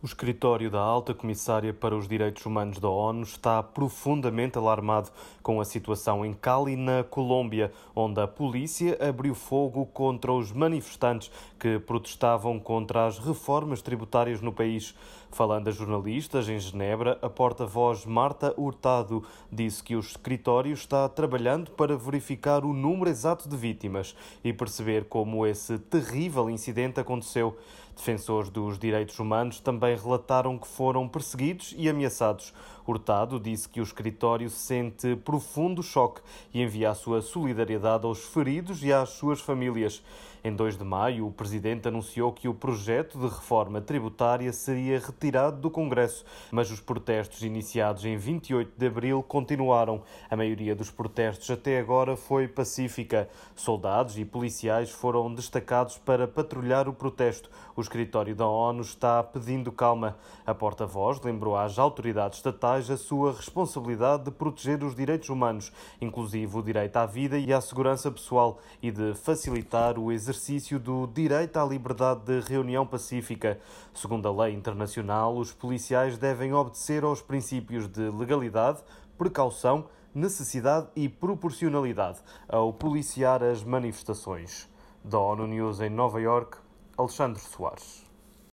O escritório da Alta Comissária para os Direitos Humanos da ONU está profundamente alarmado com a situação em Cali, na Colômbia, onde a polícia abriu fogo contra os manifestantes que protestavam contra as reformas tributárias no país. Falando a jornalistas em Genebra, a porta-voz Marta Hurtado disse que o escritório está trabalhando para verificar o número exato de vítimas e perceber como esse terrível incidente aconteceu. Defensores dos direitos humanos também relataram que foram perseguidos e ameaçados. Hurtado disse que o escritório sente profundo choque e envia a sua solidariedade aos feridos e às suas famílias. Em 2 de maio, o presidente anunciou que o projeto de reforma tributária seria retirado do Congresso, mas os protestos iniciados em 28 de abril continuaram. A maioria dos protestos até agora foi pacífica. Soldados e policiais foram destacados para patrulhar o protesto. O escritório da ONU está pedindo calma. A porta-voz lembrou às autoridades estatais a sua responsabilidade de proteger os direitos humanos, inclusive o direito à vida e à segurança pessoal, e de facilitar o exercício do direito à liberdade de reunião pacífica. Segundo a lei internacional, os policiais devem obedecer aos princípios de legalidade, precaução, necessidade e proporcionalidade ao policiar as manifestações. Da ONU News em Nova Iorque, Alexandre Soares.